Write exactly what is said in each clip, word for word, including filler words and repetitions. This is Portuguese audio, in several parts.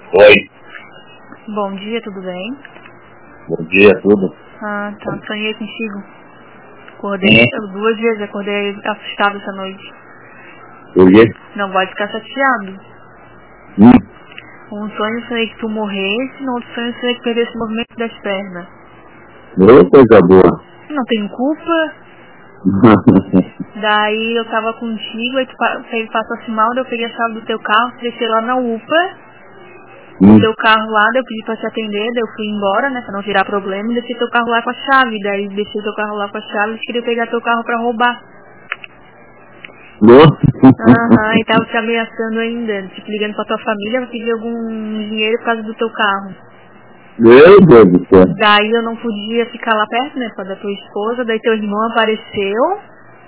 Oi. Bom dia, tudo bem? Bom dia, tudo. Ah, tá. Sonhei contigo. Acordei Hum. duas vezes, acordei assustado essa noite. Por quê? Não pode ficar chateado. Hum. Um sonho eu sonhei que tu morresse, no outro sonho eu sonhei que perdesse o movimento das pernas. Ô, coisa boa. Não tenho culpa. Daí eu tava contigo, aí tu pa- aí passasse mal, daí eu peguei a chave do teu carro, deixei lá na U P A. Hum. O teu carro lá, daí eu pedi pra te atender, daí eu fui embora, né, pra não virar problema, e deixei teu carro lá com a chave. Daí deixei teu carro lá com a chave, eles queriam pegar teu carro pra roubar. Nossa. Aham, e tava te ameaçando ainda, tipo, ligando pra tua família pra pedir algum dinheiro por causa do teu carro. Meu Deus do céu. Daí eu não podia ficar lá perto, né, por causa da tua esposa, daí teu irmão apareceu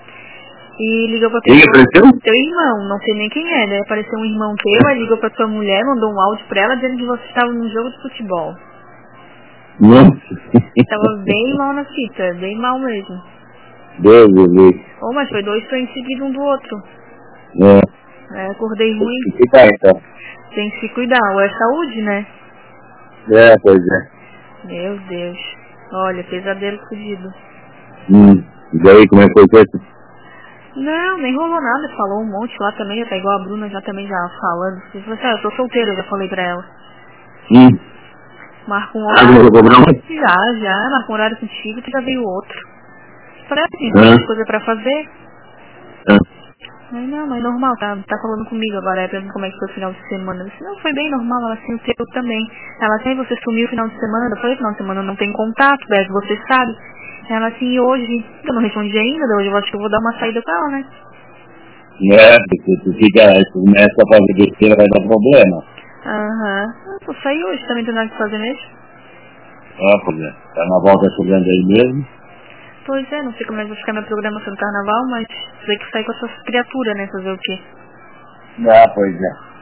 e ligou pra tua Quem irmã. apareceu? Teu irmão, não sei nem quem é, daí apareceu um irmão teu, aí ligou pra tua mulher, mandou um áudio pra ela dizendo que você estava num jogo de futebol. Nossa. Tava bem mal na fita, bem mal mesmo. Deus do Deus. Oh, mas foi dois sonhos seguidos um do outro. É. É, acordei ruim, Que tá, então? tem que se cuidar, ou é saúde, né? É, pois é. Meu Deus. Olha, pesadelo fudido. Hum. E daí, como é que foi isso? Não, nem rolou nada, falou um monte lá também, até igual a Bruna já também já falando. Você falou assim, ah, eu tô solteira, eu já falei pra ela. Hum. Marca um Ah, não horário. vou cobrar mais? Já, já, marca um horário contigo, tu já veio outro. Falei assim, tem Ah. muita coisa pra fazer. Ah. Mas não, mas normal, tá, tá falando comigo agora, é perguntando como é que foi o final de semana. Eu disse, não, foi bem normal, ela assim, o teu também. Ela assim, você sumiu o final de semana, eu falei, final de semana não tem contato, Beto, você sabe. Ela assim, e hoje, eu não respondi ainda, hoje eu acho que eu vou dar uma saída com ela, né? É, porque tu fica, tu começa a fazer besteira, vai dar problema. Aham, eu vou sair hoje, também tem nada que fazer mesmo. Ah, pois é. Carnaval tá chegando aí mesmo. Pois é, não sei como é que vai ficar minha programação do carnaval, mas tem que sair com essas criaturas, né, fazer o quê? Ah, pois é.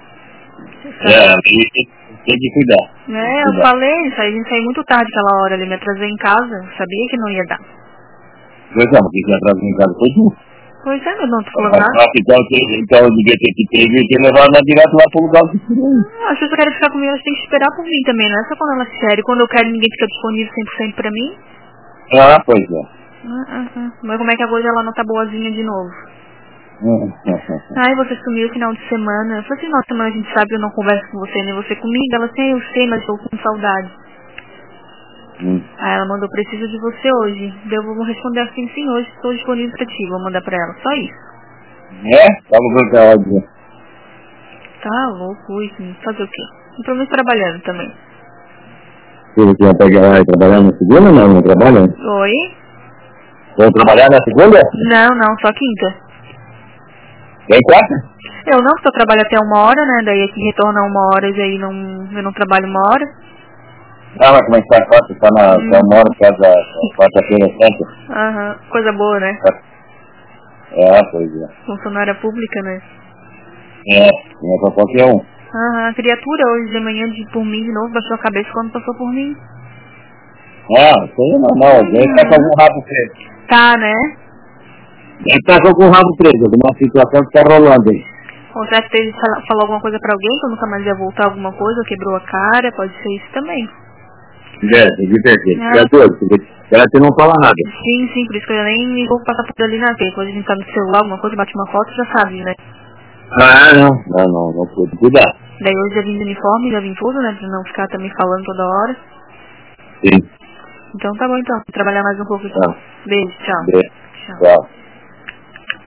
É, aqui tem, tem que cuidar. Tem É, que eu cuidar. falei, a gente saiu muito tarde aquela hora ali, me atrasei em casa, eu sabia que não ia dar. Pois é, porque quem atrasa em casa foi tu. Pois é, meu, não tô falando Mas nada. só que então, que- então eu devia ter que ter, devia ter levado ela direto lá pro lugar que queria. Ah, as pessoas querem ficar comigo, elas têm que esperar por mim também, não é só quando elas querem. Quando eu quero, ninguém fica disponível cem por cento pra mim. Ah, pois é. Ah, ah, ah. Mas como é que a coisa ela não tá boazinha de novo? Hum. Ai, você sumiu o final de semana. Eu falei assim, nossa, mas a gente sabe que eu não converso com você, nem você comigo. Ela assim, eu sei, mas estou com saudade. Hum. Aí ela mandou, preciso de você hoje. Daí eu vou responder assim, sim, hoje estou disponível pra ti. Vou mandar pra ela, só isso. É? Tava com aquela ódio. Tá louco, isso, fazer o quê? E pelo menos trabalhando também. Você vai pegar lá e trabalhar na segunda? Não, não trabalha? Oi? Vão trabalhar na segunda? Não, não, só quinta. Vem quarta? Eu não, porque eu trabalho até uma hora, né? Daí aqui retorna uma hora e aí não, eu não trabalho uma hora. Ah, mas como é que tá a quarta? Tá na, Hum. tá uma hora por causa da da quarta-feira santa? Aham, coisa boa, né? É, pois é. Funcionária pública, né? É, não é pra qualquer um. Aham, a criatura hoje de manhã de, por mim de novo baixou a cabeça quando passou por mim. Ah, isso aí é normal. Alguém tá com algum rabo preso. Tá, né? Ele tá com algum rabo preso, alguma situação que tá rolando aí. Ou será que teve, fala- falou alguma coisa pra alguém que eu nunca mais ia voltar alguma coisa, ou quebrou a cara, pode ser isso também. É, tem que perder. Ah. É doido, porque ela não fala nada. Sim, sim, por isso que eu nem vou passar por ali na vez. Quando a gente tá no celular, alguma coisa, bate uma foto, já sabe, né? Ah, não. Não, não, não pode cuidar. Daí hoje já vim de uniforme, já vim tudo, né? Pra não ficar também falando toda hora. Sim. Então tá bom então, vou trabalhar mais um pouco aqui. Tá. Beijo, tchau. Beijo. Tchau. Tchau.